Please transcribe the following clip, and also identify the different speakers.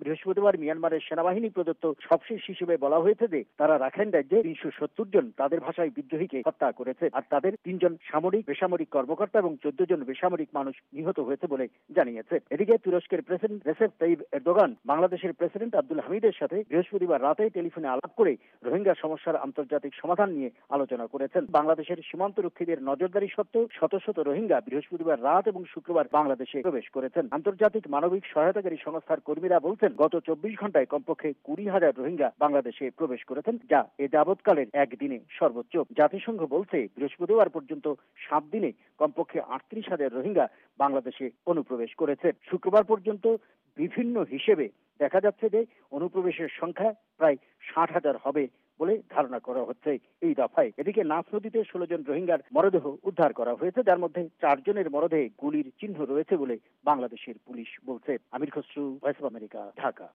Speaker 1: বৃহস্পতিবার মিয়ানমারের সেনাবাহিনী প্রদত্ত সবশেষ হিসেবে বলা হয়েছে যে তারা রাখাইন রাজ্যে 370 জন তাদের ভাষায় বিদ্রোহীকে হত্যা করেছে, আর তাদের 3 জন সামরিক বেসামরিক কর্মকর্তা এবং 14 জন বেসামরিক মানুষ নিহত হয়েছে বলে জানিয়েছে। এদিকে তুরস্কের প্রেসিডেন্ট রেসেপ তাইয়িপ এরদোগান বাংলাদেশের প্রেসিডেন্ট আব্দুল হামিদের সাথে বৃহস্পতিবার রাতে টেলিফোনে আলাপ করে রোহিঙ্গা সমস্যার আন্তর্জাতিক সমাধান নিয়ে আলোচনা করেছেন। বাংলাদেশের সীমান্তরক্ষীদের নজরদারি সত্ত্বেও শত শত রোহিঙ্গা বৃহস্পতিবার রাত এবং শুক্রবার বাংলাদেশে প্রবেশ করেছেন। আন্তর্জাতিক মানবিক সহায়তাকারী সংস্থার কর্মীরা বলছেন গত 24 ঘন্টায় কমপক্ষে 20,000 রোহিঙ্গা বাংলাদেশে প্রবেশ করেছেন, যা এ যাবৎকালের একদিনে সর্বোচ্চ। জাতিসংঘ বলছে বৃহস্পতিবার পর্যন্ত 7 দিনে কমপক্ষে 38,000 রোহিঙ্গা বাংলাদেশে অনুপ্রবেশ করেছে। শুক্রবার পর্যন্ত বিভিন্ন হিসেবে দেখা যাচ্ছে যে অনুপ্রবেশের সংখ্যা প্রায় 60,000 হবে বলে ধারণা করা হচ্ছে এই দফায়। এদিকে নাফ নদীতে 16 জন রোহিঙ্গার মরদেহ উদ্ধার করা হয়েছে, যার মধ্যে 4 জনের মরদেহে গুলির চিহ্ন রয়েছে বলে বাংলাদেশের পুলিশ বলছে। Amir Khasru, Voice of America, Dhaka.